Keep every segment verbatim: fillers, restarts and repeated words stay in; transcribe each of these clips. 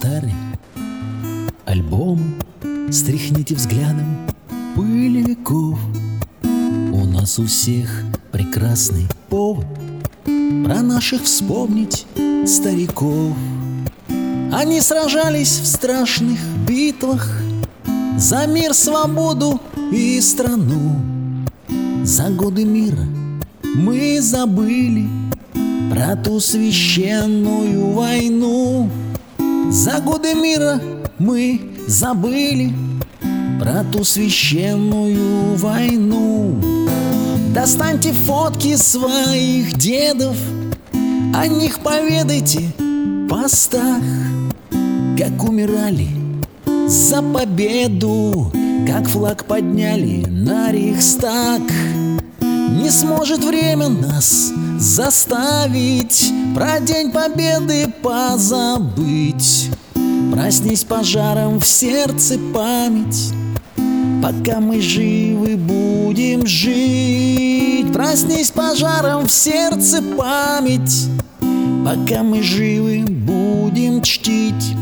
старый альбом, стряхните взглядом пыль веков. У нас у всех прекрасный повод про наших вспомнить стариков. Они сражались в страшных битвах за мир, свободу и страну. За годы мира мы забыли про ту священную войну. За годы мира мы забыли про ту священную войну. Достаньте фотки своих дедов, о них поведайте в постах, как умирали за победу, как флаг подняли на Рейхстаг. Не сможет время нас заставить про День Победы позабыть. Проснись пожаром в сердце память, пока мы живы будем жить. Проснись пожаром в сердце память, пока мы живы будем чтить.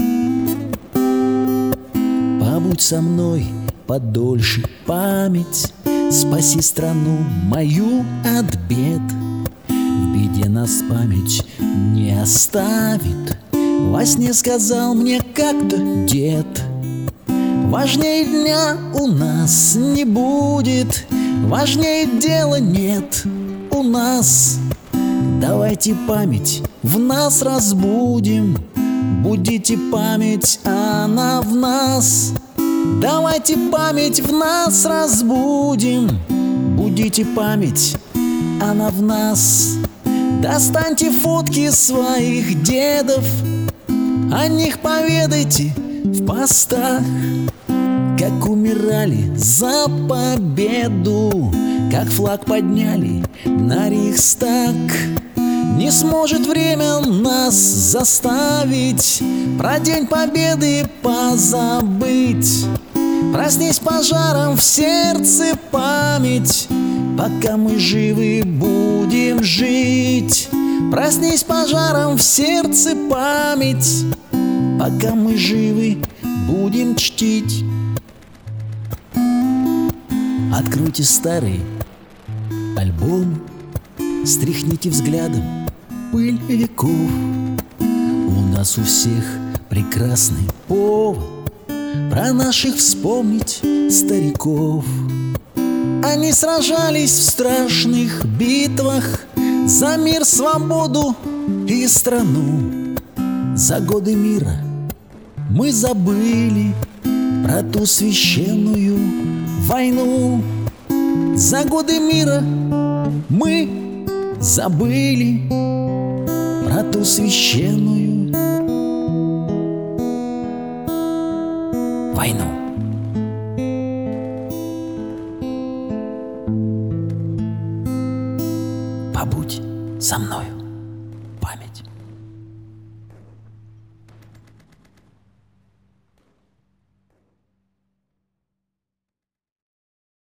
Побудь со мной подольше, память, спаси страну мою от бед. В беде нас память не оставит. Во сне сказал мне как-то дед: важнее дня у нас не будет, важнее дела нет у нас. Давайте память в нас разбудим, будите память, она в нас. Давайте память в нас разбудим, будите память, она в нас. Достаньте фотки своих дедов, о них поведайте в постах, как умирали за победу, как флаг подняли на Рейхстаг. Не сможет время нас заставить про День Победы позабыть. Проснись пожаром в сердце память, пока мы живы будем жить. Проснись пожаром в сердце память, пока мы живы будем чтить. Откройте старый альбом, стряхните взглядом пыль веков. У нас у всех прекрасный повод про наших вспомнить стариков. Они сражались в страшных битвах за мир, свободу и страну. За годы мира мы забыли про ту священную войну. За годы мира мы забыли про ту священную войну. Побудь со мною.